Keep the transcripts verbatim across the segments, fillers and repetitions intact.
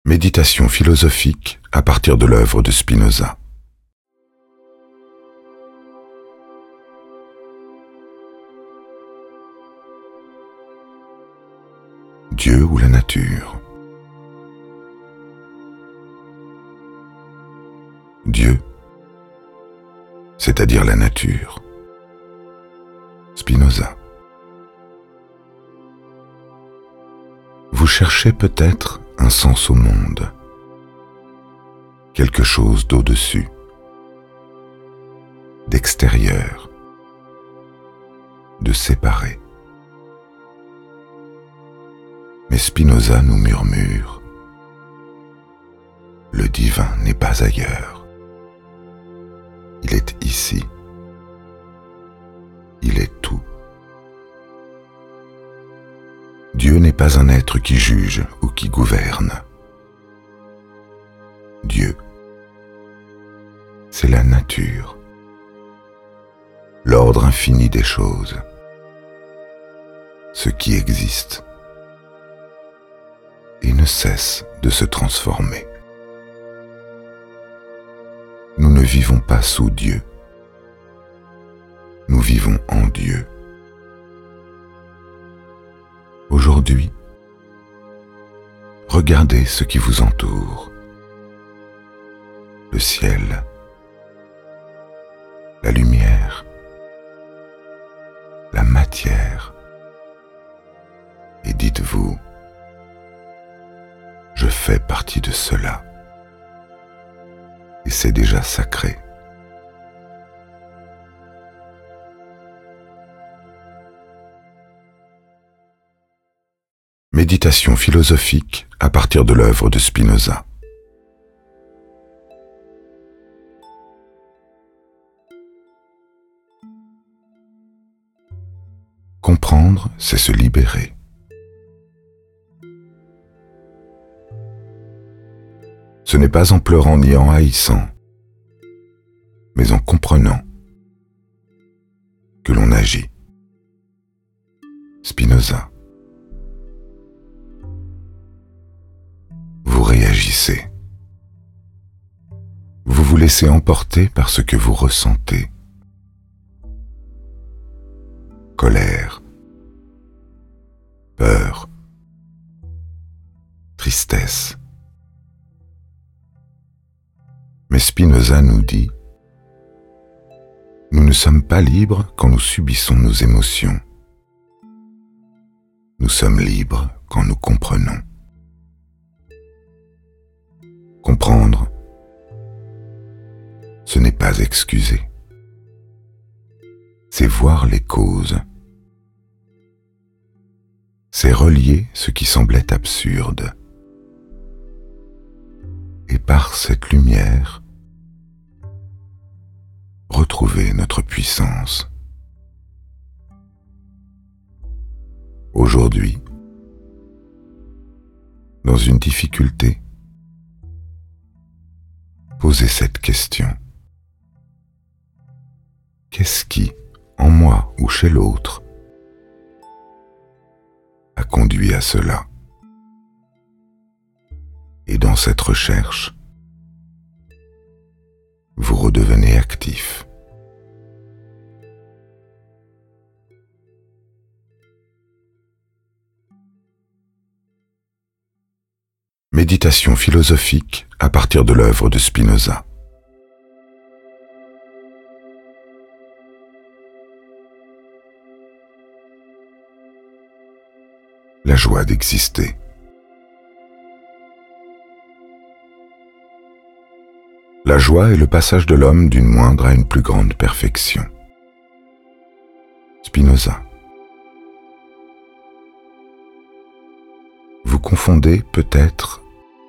Méditation philosophique à partir de l'œuvre de Spinoza. Dieu ou la nature? Dieu, c'est-à-dire la nature. Spinoza. Vous cherchez peut-être un sens au monde, quelque chose d'au-dessus, d'extérieur, de séparé. Mais Spinoza nous murmure, le divin n'est pas ailleurs, il est ici, il est tout. Dieu n'est pas un être qui juge ou qui gouverne. Dieu, c'est la nature, l'ordre infini des choses, ce qui existe et ne cesse de se transformer. Nous ne vivons pas sous Dieu, nous vivons en Dieu. Aujourd'hui, regardez ce qui vous entoure. Le ciel, la lumière, la matière. Et dites-vous, je fais partie de cela. Et c'est déjà sacré. Méditation philosophique à partir de l'œuvre de Spinoza. Comprendre, c'est se libérer. Ce n'est pas en pleurant ni en haïssant, mais en comprenant que l'on agit. Spinoza. Vous réagissez. Vous vous laissez emporter par ce que vous ressentez. Colère, peur, tristesse. Mais Spinoza nous dit, nous ne sommes pas libres quand nous subissons nos émotions. Nous sommes libres quand nous comprenons. Comprendre, ce n'est pas excuser, c'est voir les causes, c'est relier ce qui semblait absurde, et par cette lumière, retrouver notre puissance. Aujourd'hui, dans une difficulté, posez cette question. Qu'est-ce qui, en moi ou chez l'autre, a conduit à cela? Et dans cette recherche, vous redevenez actif. Méditation philosophique à partir de l'œuvre de Spinoza. La joie d'exister. La joie est le passage de l'homme d'une moindre à une plus grande perfection. Spinoza. Vous confondez peut-être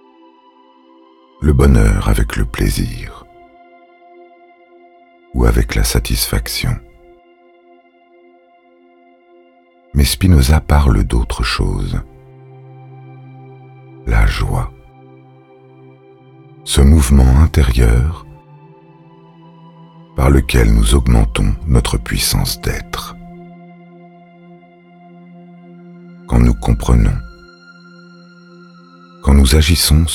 le bonheur avec le plaisir ou avec la satisfaction. Mais Spinoza parle d'autre chose. La joie. Ce mouvement intérieur par lequel nous augmentons notre puissance d'être. Quand nous comprenons, quand nous agissons